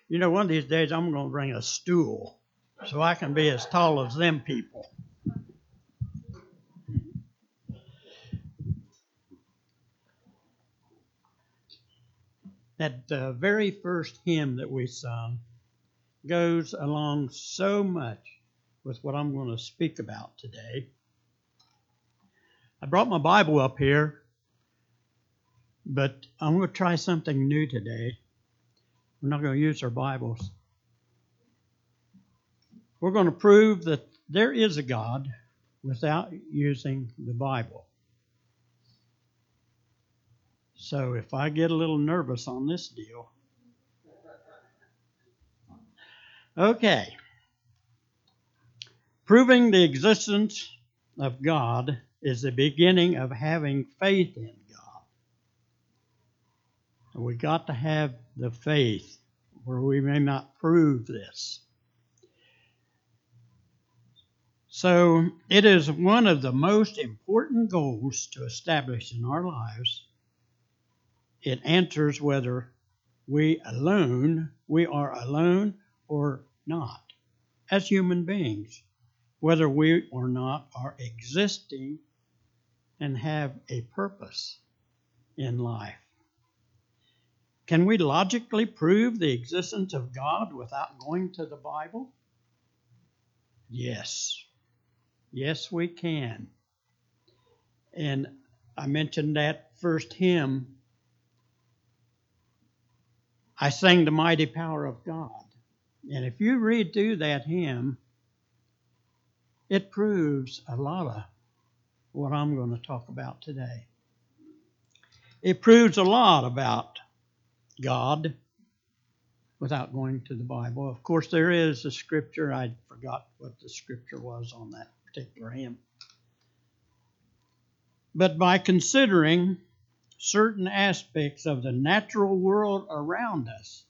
You know, one of these days I'm going to bring a stool so I can be as tall as them people. That very first hymn that we sung goes along so much with what I'm going to speak about today. I brought my Bible up here, but I'm going to try something new today. We're not going to use our Bibles. We're going to prove that there is a God without using the Bible. So if I get a little nervous on this deal. Okay. Proving the existence of God is the beginning of having faith in God. We got to have the faith, or we may not prove this. So it is one of the most important goals to establish in our lives. It answers whether we are alone or not as human beings, whether we or not are existing and have a purpose in life. Can we logically prove the existence of God without going to the Bible? Yes. Yes, we can. And I mentioned that first hymn. I sang the mighty power of God. And if you read through that hymn, it proves a lot of what I'm going to talk about today. It proves a lot about God without going to the Bible. Of course, there is a scripture. I forgot what the scripture was on that particular hymn. But by considering certain aspects of the natural world around us,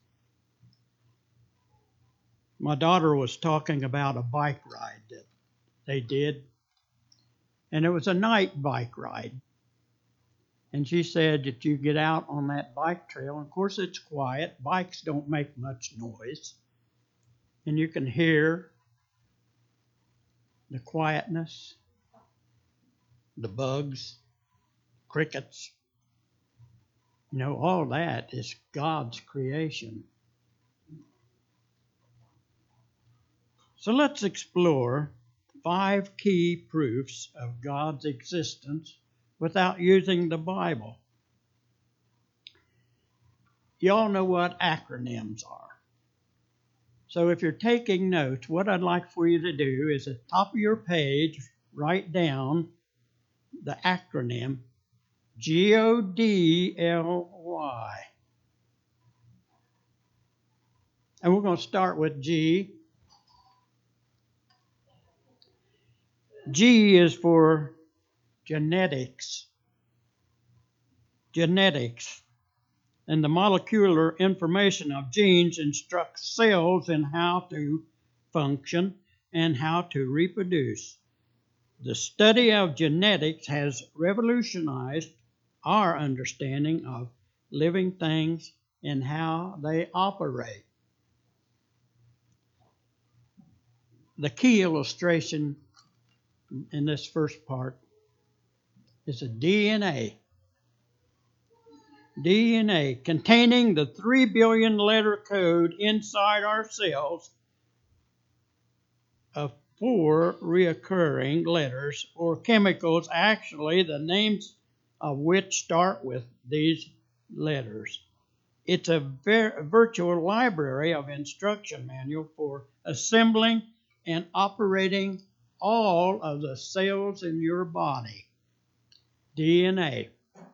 my daughter was talking about a bike ride that they did, and it was a night bike ride. And she said that you get out on that bike trail, and of course it's quiet. Bikes don't make much noise. And you can hear the quietness, the bugs, crickets. You know, all that is God's creation. So let's explore 5 key proofs of God's existence without using the Bible. You all know what acronyms are. So if you're taking notes, what I'd like for you to do is at the top of your page, write down the acronym GODLY. And we're going to start with G. G is for genetics. Genetics. And the molecular information of genes instructs cells in how to function and how to reproduce. The study of genetics has revolutionized our understanding of living things and how they operate. The key illustration in this first part is a DNA. DNA, containing the 3 billion letter code inside our cells of 4 recurring letters or chemicals, actually the names of which start with these letters. It's a virtual library of instruction manual for assembling and operating all of the cells in your body. DNA.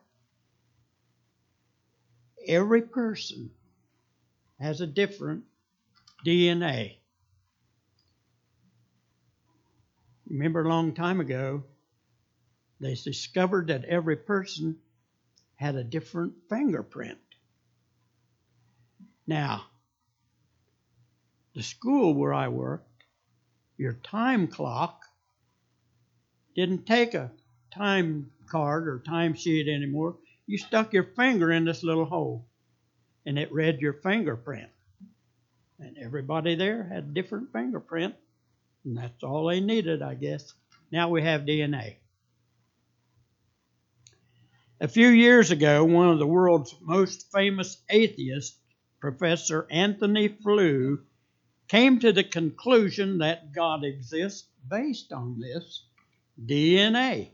Every person has a different DNA. Remember a long time ago, they discovered that every person had a different fingerprint. Now, the school where I worked, your time clock didn't take a time card or time sheet anymore. You stuck your finger in this little hole, and it read your fingerprint. Everybody there had a different fingerprint, and that's all they needed, I guess. Now we have DNA. A few years ago, one of the world's most famous atheists, Professor Anthony Flew, came to the conclusion that God exists based on this DNA.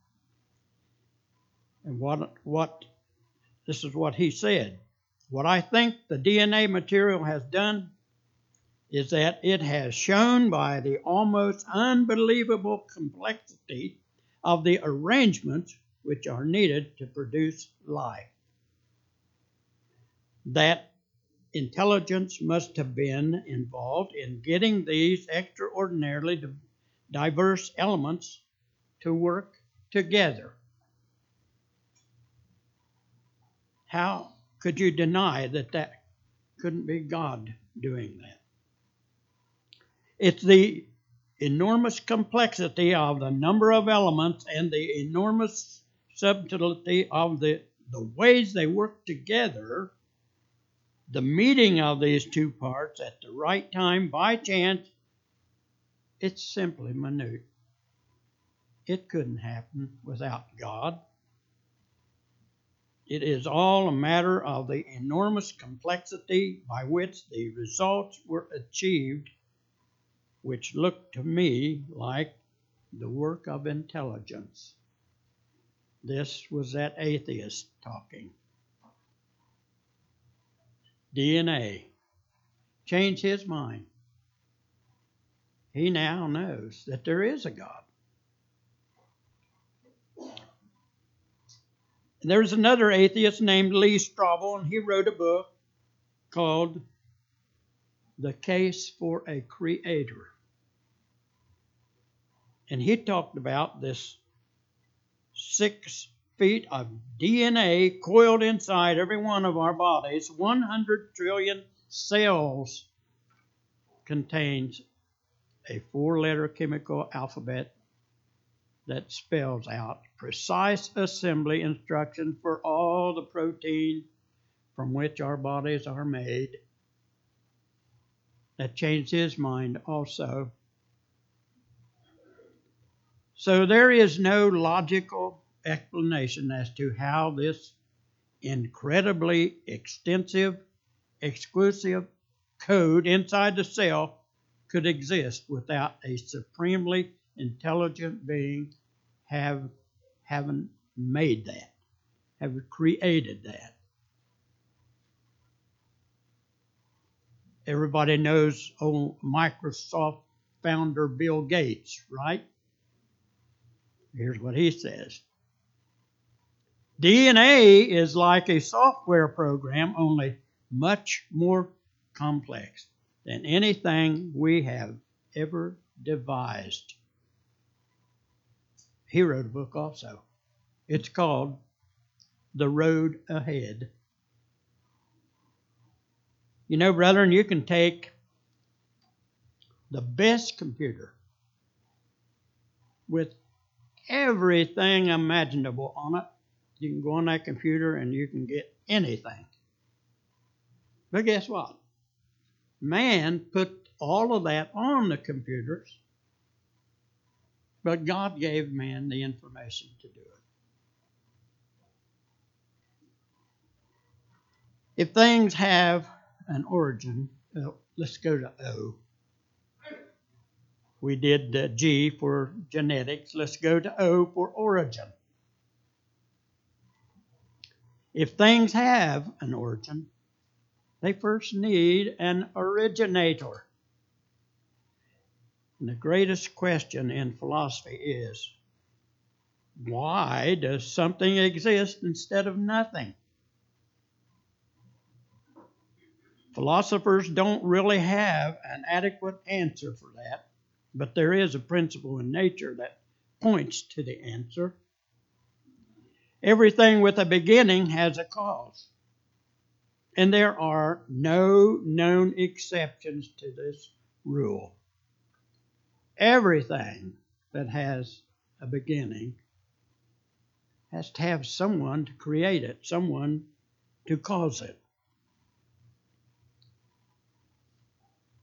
And this is what he said. What I think the DNA material has done is that it has shown by the almost unbelievable complexity of the arrangements which are needed to produce life, that intelligence must have been involved in getting these extraordinarily diverse elements to work together. How could you deny that couldn't be God doing that? It's the enormous complexity of the number of elements and the enormous subtlety of the ways they work together, the meeting of these two parts at the right time by chance. It's simply minute. It couldn't happen without God. It is all a matter of the enormous complexity by which the results were achieved, which looked to me like the work of intelligence. This was that atheist talking. DNA changed his mind. He now knows that there is a God. There's another atheist named Lee Strobel, and he wrote a book called The Case for a Creator. And he talked about this 6 feet of DNA coiled inside every one of our bodies. 100 trillion cells contains a 4-letter chemical alphabet that spells out precise assembly instructions for all the protein from which our bodies are made. That changed his mind also. So there is no logical explanation as to how this incredibly extensive, exclusive code inside the cell could exist without a supremely intelligent being having made that, having created that. Everybody knows old Microsoft founder Bill Gates, right? Here's what he says. DNA is like a software program, only much more complex than anything we have ever devised. He wrote a book also. It's called The Road Ahead. You know, brethren, you can take the best computer with everything imaginable on it. You can go on that computer and you can get anything. But guess what? Man put all of that on the computers, but God gave man the information to do it. If things have an origin, let's go to O. We did G for genetics. Let's go to O for origin. If things have an origin, they first need an originator. And the greatest question in philosophy is, why does something exist instead of nothing? Philosophers don't really have an adequate answer for that, but there is a principle in nature that points to the answer. Everything with a beginning has a cause, and there are no known exceptions to this rule. Everything that has a beginning has to have someone to create it, someone to cause it.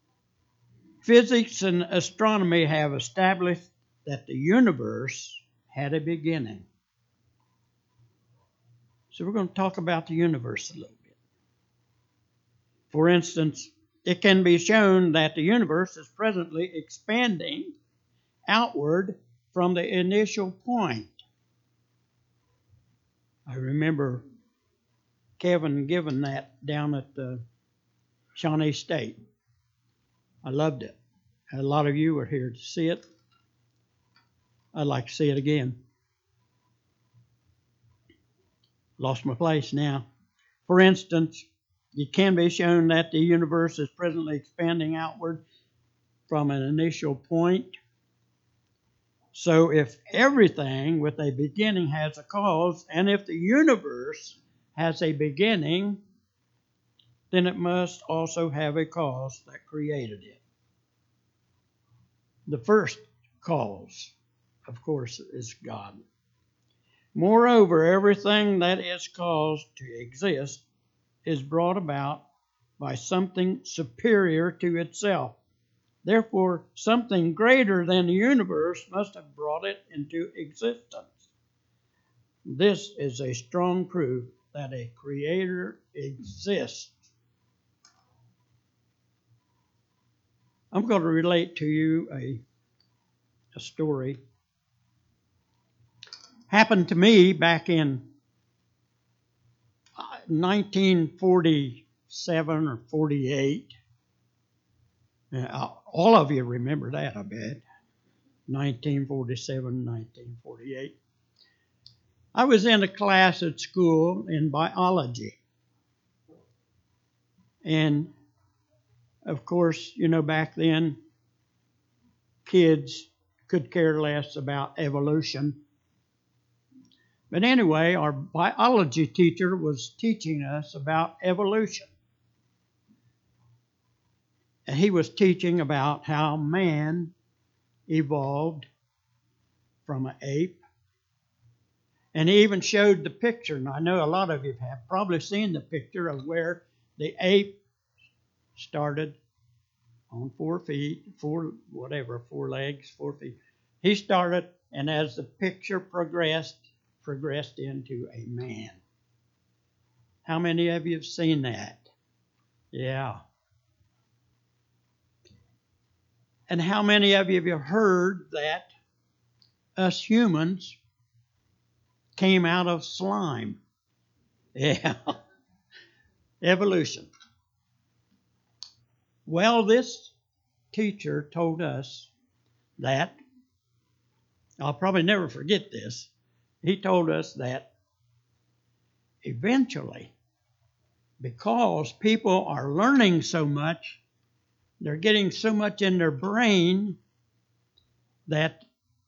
Physics and astronomy have established that the universe had a beginning. So we're going to talk about the universe a little bit. For instance, it can be shown that the universe is presently expanding outward from the initial point. I remember Kevin giving that down at the Shawnee State. I loved it. A lot of you were here to see it. I'd like to see it again. Lost my place now. For instance, it can be shown that the universe is presently expanding outward from an initial point. So if everything with a beginning has a cause, and if the universe has a beginning, then it must also have a cause that created it. The first cause, of course, is God. Moreover, everything that is caused to exist is brought about by something superior to itself. Therefore, something greater than the universe must have brought it into existence. This is a strong proof that a creator exists. I'm going to relate to you a story. Happened to me back in 1947 or 48. All of you remember that, I bet. 1947, 1948. I was in a class at school in biology. And, of course, back then, kids could care less about evolution. But anyway, our biology teacher was teaching us about evolution. And he was teaching about how man evolved from an ape. And he even showed the picture, and I know a lot of you have probably seen the picture of where the ape started on 4 feet, four legs, 4 feet. He started, and as the picture progressed into a man. How many of you have seen that? Yeah. And how many of you have heard that us humans came out of slime? Yeah. Evolution. Well, this teacher told us that, I'll probably never forget this, he told us that eventually, because people are learning so much, they're getting so much in their brain that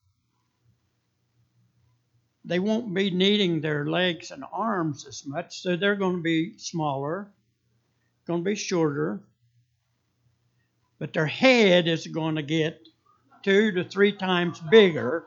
they won't be needing their legs and arms as much, so they're going to be smaller, going to be shorter, but their head is going to get 2 to 3 times bigger.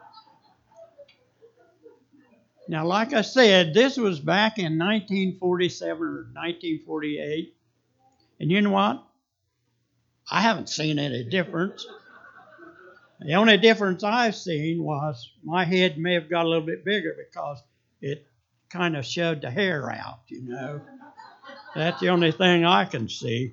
Now, like I said, this was back in 1947 or 1948. And you know what? I haven't seen any difference. The only difference I've seen was my head may have got a little bit bigger because it kind of shoved the hair out, That's the only thing I can see.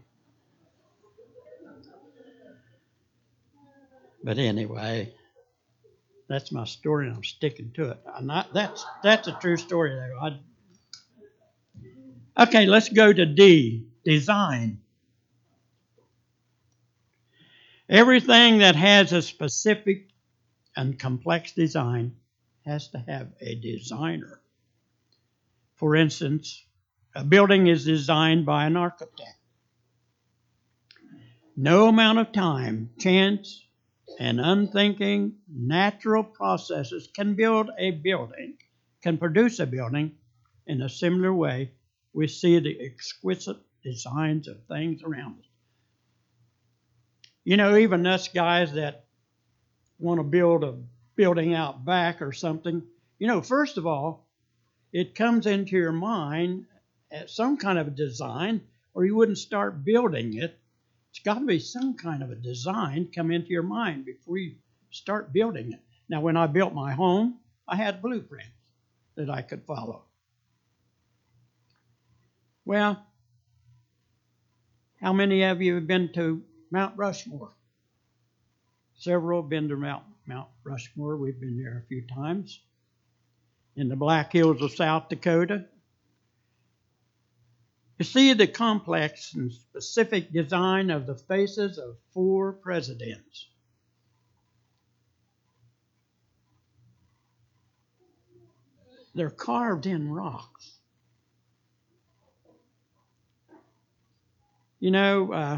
But anyway, that's my story, and I'm sticking to it. That's a true story, though. Okay, let's go to D, design. Everything that has a specific and complex design has to have a designer. For instance, a building is designed by an architect. No amount of time, chance, and unthinking natural processes can produce a building in a similar way. We see the exquisite designs of things around us. Even us guys that want to build a building out back or something, first of all, it comes into your mind as some kind of a design, or you wouldn't start building it. It's got to be some kind of a design come into your mind before you start building it. Now, when I built my home, I had blueprints that I could follow. Well, how many of you have been to Mount Rushmore? Several have been to Mount Rushmore. We've been there a few times. In the Black Hills of South Dakota. You see the complex and specific design of the faces of 4 presidents. They're carved in rocks. You know,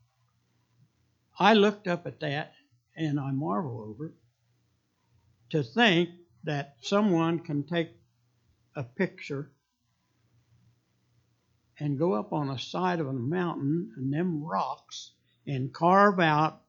I looked up at that and I marvel over it. To think that someone can take a picture and go up on a side of a mountain and them rocks and carve out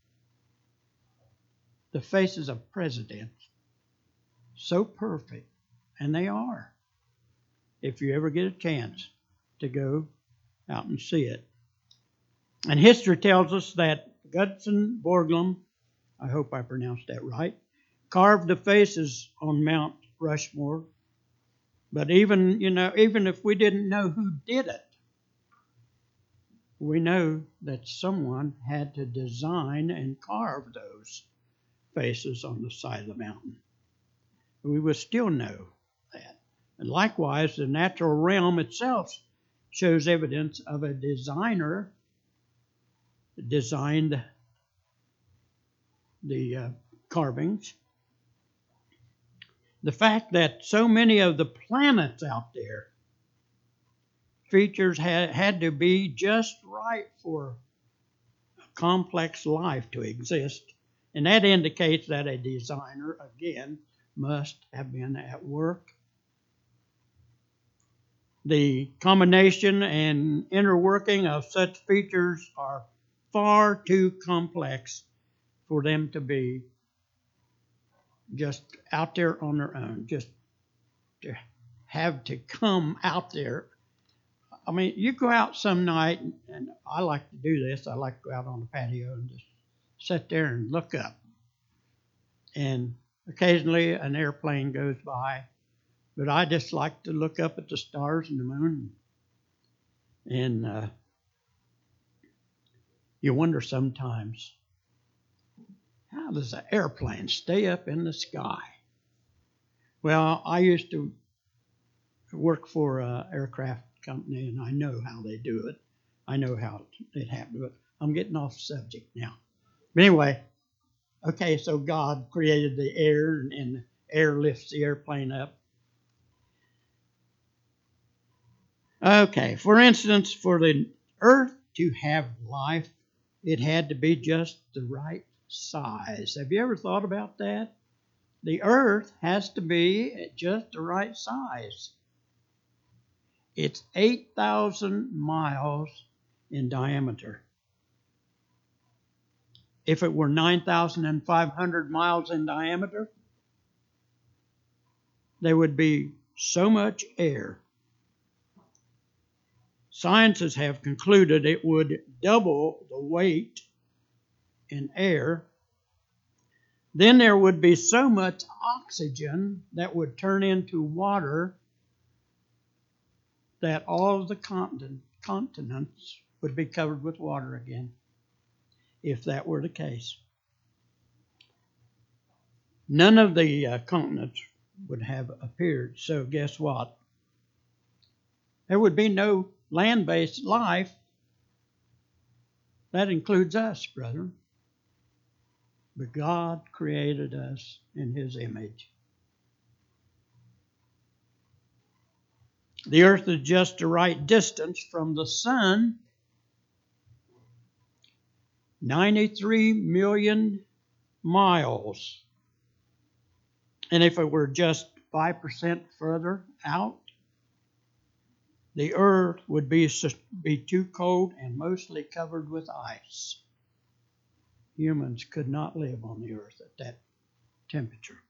the faces of presidents. So perfect. And they are. If you ever get a chance to go out and see it. And history tells us that Gutzon Borglum, I hope I pronounced that right, carved the faces on Mount Rushmore. But even if we didn't know who did it, we know that someone had to design and carve those faces on the side of the mountain. We would still know that. And likewise, the natural realm itself shows evidence of a designer designed the carvings. The fact that so many of the planets out there features had to be just right for a complex life to exist. And that indicates that a designer, again, must have been at work. The combination and inner working of such features are far too complex for them to be just out there on their own, just to have to come out there. I mean, you go out some night, and I like to do this. I like to go out on the patio and just sit there and look up. And occasionally an airplane goes by, but I just like to look up at the stars and the moon. And you wonder sometimes, how does an airplane stay up in the sky? Well, I used to work for an aircraft company, and I know how they do it. I know how it happened. But I'm getting off subject now. But anyway, okay, so God created the air, and the air lifts the airplane up. Okay, for instance, for the earth to have life, it had to be just the right size. Have you ever thought about that? The earth has to be at just the right size. It's 8,000 miles in diameter. If it were 9,500 miles in diameter, there would be so much air. Scientists have concluded it would double the weight in air. Then there would be so much oxygen that would turn into water that all of the continents would be covered with water again, if that were the case. None of the continents would have appeared. So guess what? There would be no land-based life. That includes us, brethren. But God created us in His image. The earth is just the right distance from the sun. 93 million miles. And if it were just 5% further out, the earth would be too cold and mostly covered with ice. Humans could not live on the earth at that temperature.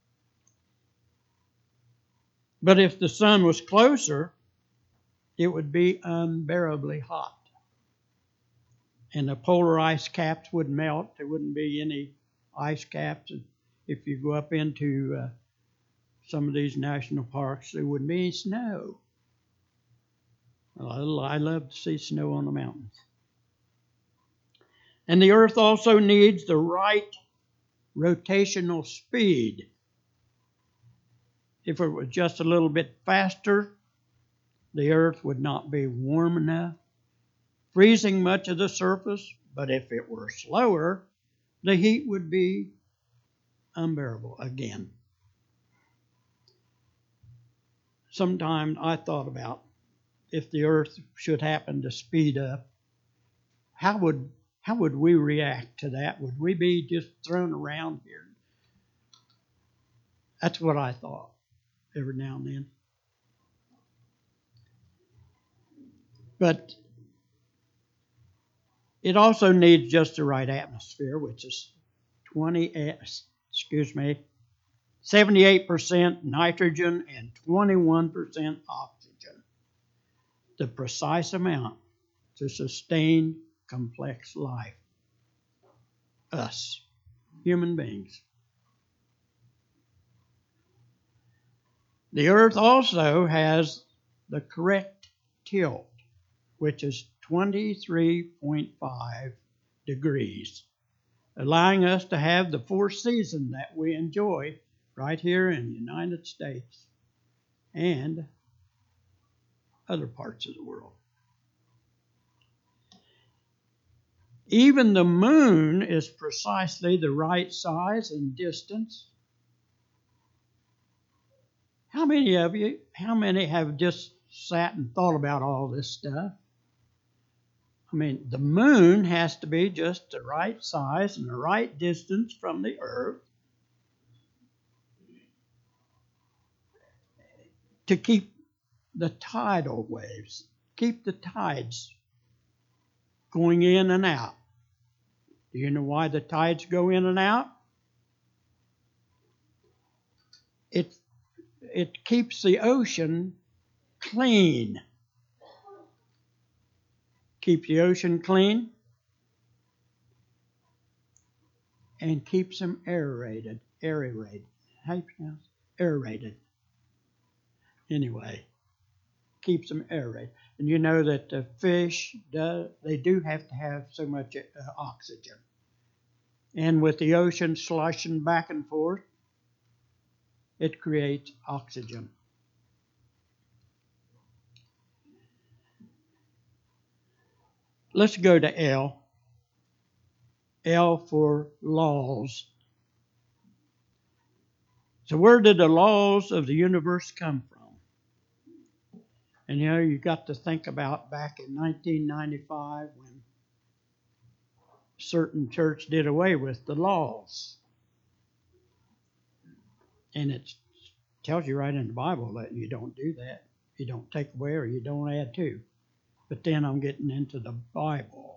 But if the sun was closer, it would be unbearably hot. and the polar ice caps would melt. There wouldn't be any ice caps. If you go up into some of these national parks, there wouldn't be any snow. I love to see snow on the mountains. And the earth also needs the right rotational speed. If it was just a little bit faster, the earth would not be warm enough, freezing much of the surface. But if it were slower, the heat would be unbearable again. Sometimes I thought about if the earth should happen to speed up, how would we react to that? Would we be just thrown around here? That's what I thought every now and then. But it also needs just the right atmosphere, which is 78% nitrogen and 21% oxygen. The precise amount to sustain complex life. Us, human beings. The earth also has the correct tilt, which is 23.5 degrees, allowing us to have the 4 seasons that we enjoy right here in the United States and other parts of the world. Even the moon is precisely the right size and distance. How many have just sat and thought about all this stuff? I mean, the moon has to be just the right size and the right distance from the earth to keep the tidal waves, keep the tides going in and out. Do you know why the tides go in and out? It keeps the ocean clean. Keeps the ocean clean and keeps them aerated. How you pronounce it? Aerated. Anyway, keeps them aerated. And you know that the fish, they do have to have so much oxygen. And with the ocean sloshing back and forth, it creates oxygen. Let's go to L. L for laws. So where did the laws of the universe come from? And you know, you got to think about back in 1995 when a certain church did away with the laws. And it tells you right in the Bible that you don't do that. You don't take away or you don't add to. But then I'm getting into the Bible.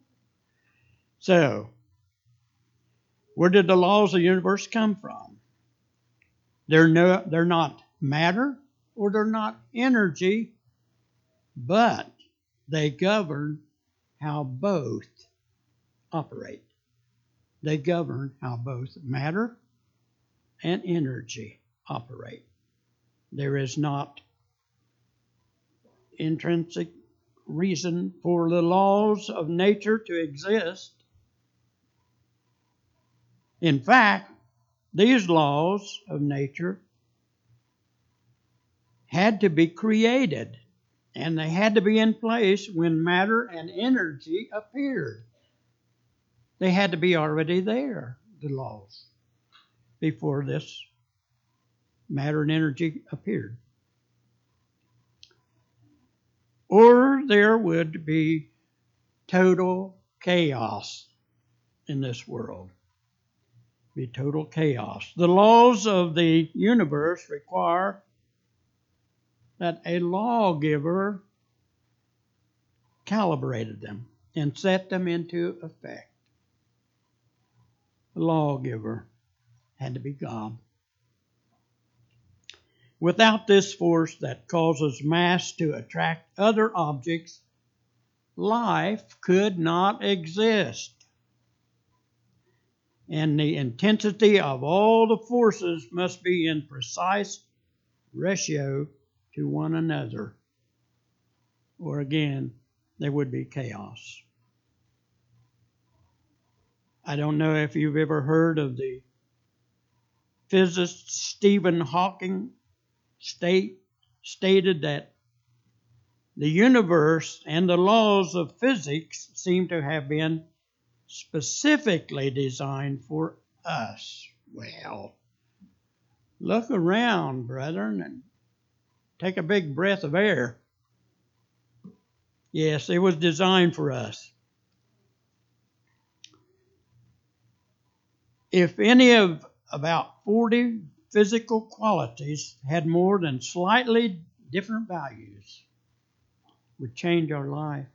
So, where did the laws of the universe come from? They're not matter or they're not energy, but they govern how both operate. They govern how both matter and energy operate. There is not intrinsic reason for the laws of nature to exist. In fact, these laws of nature had to be created, and they had to be in place when matter and energy appeared. They had to be already there, the laws, before this matter and energy appeared. Or there would be total chaos in this world. Be total chaos. The laws of the universe require that a lawgiver calibrated them and set them into effect. The lawgiver had to be God. Without this force that causes mass to attract other objects, life could not exist. And the intensity of all the forces must be in precise ratio to one another, or again, there would be chaos. I don't know if you've ever heard of the physicist Stephen Hawking stated that the universe and the laws of physics seem to have been specifically designed for us. Well, look around, brethren, and take a big breath of air. Yes, it was designed for us. If any of about 40 physical qualities had more than slightly different values, would change our life.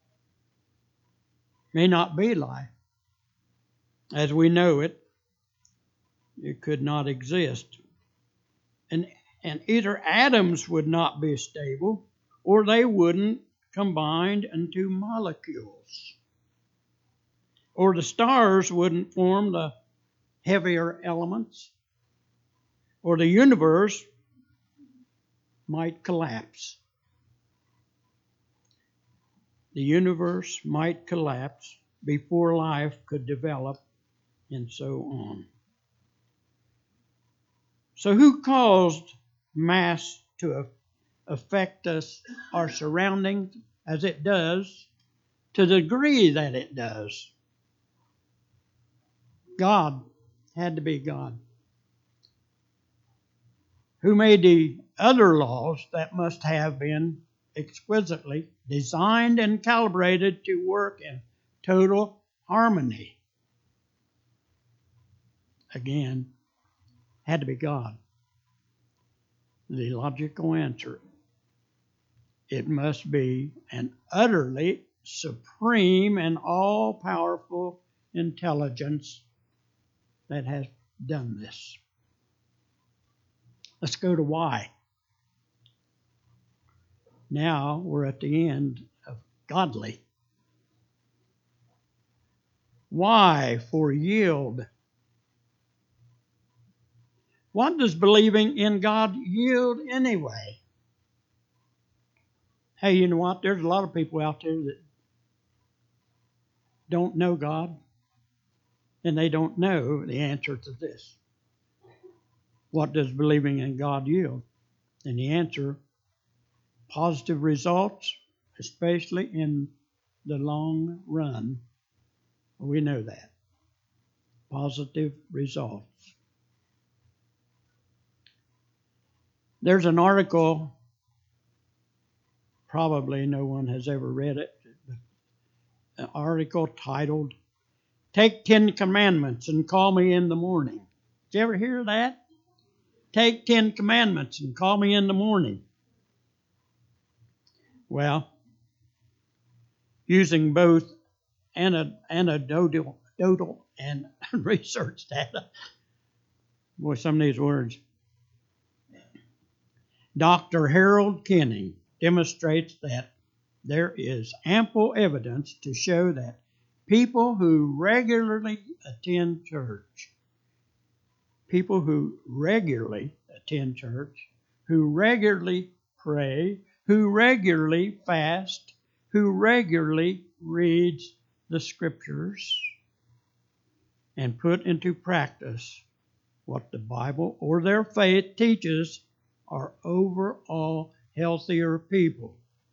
May not be life. As we know it, it could not exist. And either atoms would not be stable, or they wouldn't combine into molecules. Or the stars wouldn't form the heavier elements, or the universe might collapse. The universe might collapse before life could develop, and so on. So who caused mass to affect us, our surroundings, as it does, to the degree that it does? God. Had to be God. Who made the other laws that must have been exquisitely designed and calibrated to work in total harmony? Again, had to be God. The logical answer: it must be an utterly supreme and all-powerful intelligence that has done this. Let's go to why. Now we're at the end of godly. Why for yield? What does believing in God yield anyway? Hey, you know what? There's a lot of people out there that don't know God, and they don't know the answer to this. What does believing in God yield? And the answer: positive results, especially in the long run. We know that. Positive results. There's an article, probably no one has ever read it, but an article titled, "Take 10 Commandments and Call Me in the Morning." Did you ever hear that? Take 10 Commandments and call me in the morning. Well, using both anecdotal and research data. Boy, some of these words. Dr. Harold Kenning demonstrates that there is ample evidence to show that people who regularly attend church, who regularly pray, who regularly fast, who regularly reads the scriptures and put into practice what the Bible or their faith teaches, are overall healthier people.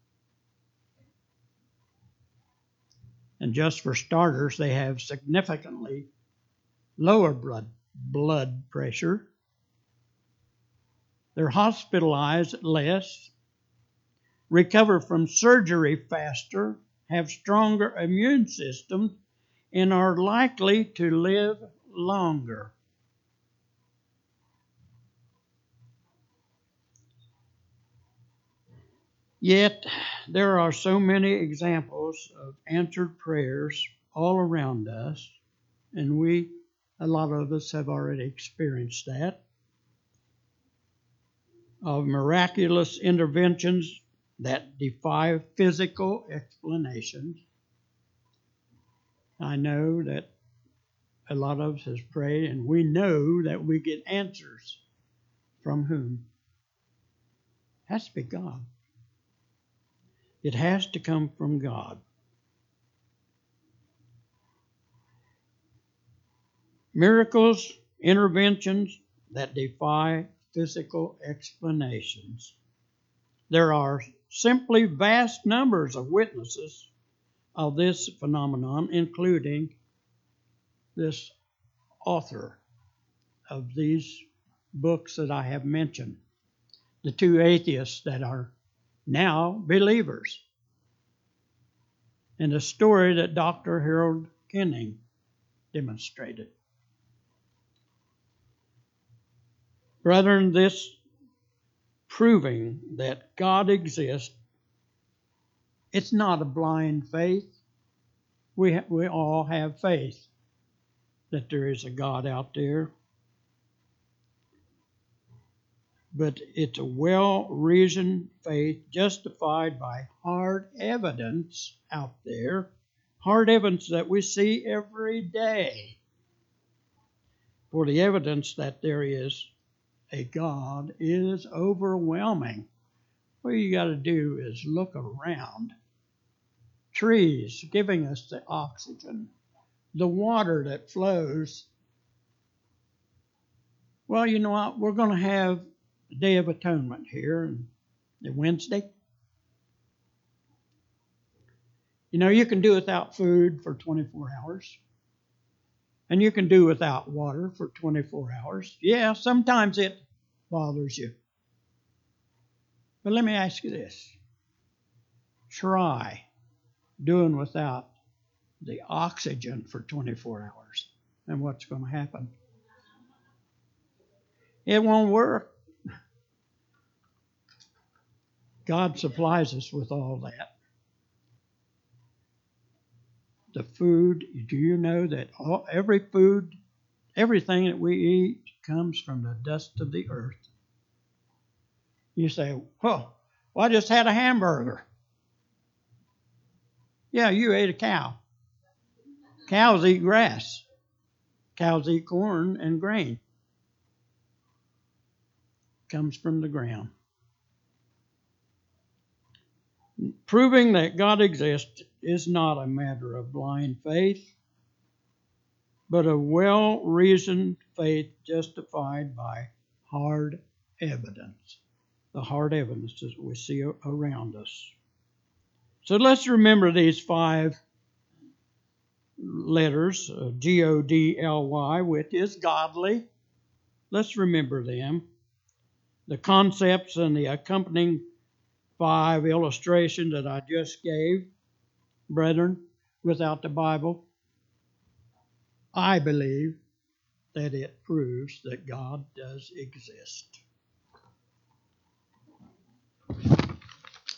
And just for starters, they have significantly lower blood pressure. They're hospitalized less, recover from surgery faster, have stronger immune systems, and are likely to live longer. Yet, there are so many examples of answered prayers all around us, and a lot of us have already experienced that, of miraculous interventions that defy physical explanations. I know that a lot of us has prayed, and we know that we get answers from whom? It has to be God. It has to come from God. Miracles, interventions that defy physical explanations. There are simply vast numbers of witnesses of this phenomenon, including this author of these books that I have mentioned, the two atheists that are now believers, and the story that Dr. Harold Kenning demonstrated. Brethren, this proving that God exists, it's not a blind faith. We all have faith that there is a God out there. But it's a well-reasoned faith justified by hard evidence out there, hard evidence that we see every day. For the evidence that there is a God is overwhelming. All you got to do is look around. Trees giving us the oxygen, the water that flows. Well, you know what? We're going to have the Day of Atonement here on Wednesday. You know, you can do without food for 24 hours. And you can do without water for 24 hours. Yeah, sometimes it bothers you. But let me ask you this. Try doing without the oxygen for 24 hours. And what's going to happen? It won't work. God supplies us with all that. The food, do you know that everything that we eat comes from the dust of the earth? You say, well, I just had a hamburger. Yeah, you ate a cow. Cows eat grass. Cows eat corn and grain. Comes from the ground. Proving that God exists is not a matter of blind faith, but a well-reasoned faith justified by hard evidence. The hard evidence that we see around us. So let's remember these 5 letters, Godly, which is godly. Let's remember them. The concepts and the accompanying 5 illustrations that I just gave, brethren, without the Bible, I believe that it proves that God does exist.